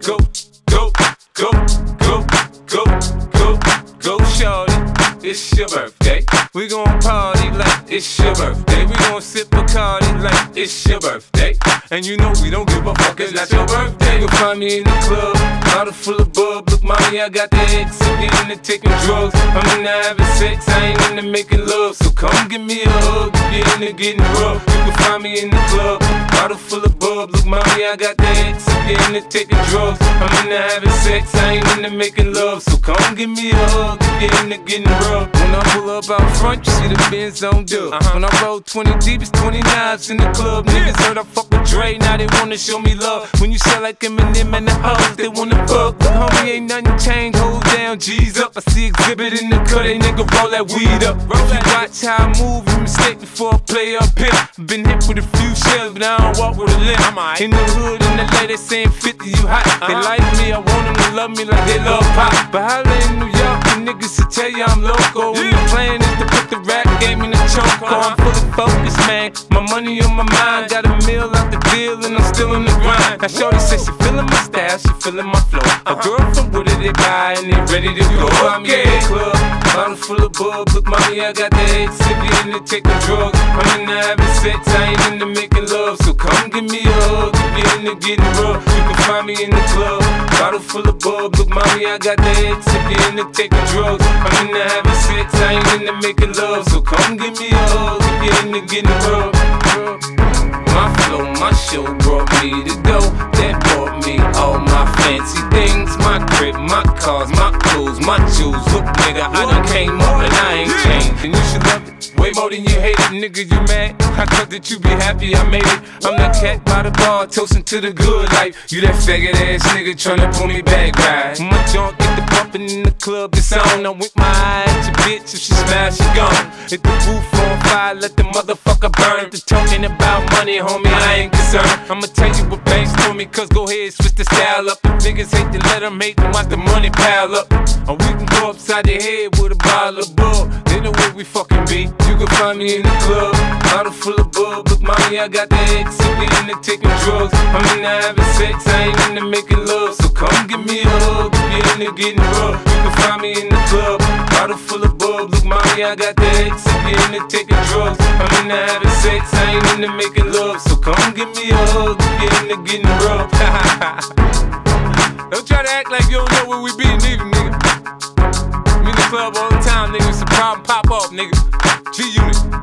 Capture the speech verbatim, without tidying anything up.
go, go, go, go, go, go, go, shorty. It's your birthday. We gon' party like it's your birthday. We gon' sip Bacardi like it's your birthday. And you know we don't give a fuck, it's not your birthday. You'll find me in the club, bottle full of bub. Look, mommy, I got the X. I'm getting into taking drugs. I'm into having sex, I ain't into making love. So come give me a hug, get into getting rough. You can find me in the club, bottle full of bub. Look, mommy, I got the X. I'm getting into taking drugs. I'm into having sex, I ain't into making love. So come give me a hug, get into getting rough. When I pull up out front, you see the Benz on dub. Uh-huh. When I roll twenty deep, it's twenty knives in the club. Niggas heard I fuck with Dre, now they wanna show me love. When you sell like Eminem and the hoes, they wanna fuck. But homie, ain't nothing changed, hold down, G's up. I see exhibit in the cut, they nigga roll that weed up. Roll that watch how I move, you mistake before I play up here. Been hit with a few shells, but I don't walk with a limp. In the hood, in the lady saying fifty, you hot. They like me, I want them to love me like they love pop. But holla in New York, the niggas to tell you I'm loco. And the plan is to put the rap game in the choke. I'm fully focused, man. My money on my mind. Got a meal out the deal and I'm still in the grind. Now shorty says she feeling my style, she feeling my flow. A girl from Wooded, they buy and they ready to go. I'm in the club, bottle full of bub. Look, mommy, I got the X. If you into taking drugs, I'm into having sex, I ain't into making love. So come give me a hug, if you into getting rough. You can find me in the club, bottle full of bub. Look, mommy, I got the X. If you into taking drugs, I'm into having sex, I ain't into making love. So come give me a hug, if you into getting rough. My flow, my show brought me to go. That brought me all my fancy things. My crib, my cars, my clothes, my shoes. Look, nigga, I done came up and I ain't changed. And you should love it way more than you hate it. Nigga, you mad? I thought that you be happy I made it. I'm that cat by the bar, toasting to the good life. You that faggot ass nigga tryna pull me back, right? My junk get the bumpin' in the club, it's on. I'm with my eye at your bitch, if she smash, she gone. Hit the roof on fire, let the motherfucker burn. The talking about money, homie, I ain't concerned. I'ma tell you what banks told me, cause go ahead, switch the style up. If niggas hate to let them hate them, watch the money pile up. Or we can go upside the head with a bottle of bub. They know where we fucking be. You can find me in the club, bottle full of bub. Look, mommy, I got the X. If we into taking drugs, I'm into having sex, I ain't into making love. So come give me a hug, if you into getting rough. You can find me in the club, bottle full of bub. Look, mommy, I got the X. If you into taking drugs, I'm into having sex, I ain't into making love. So come give me a hug, if you into getting rough. Don't try to act like you don't know where we be, neither, nigga. I'm in the club all the time, nigga. It's a problem, pop up, nigga. G-Unit.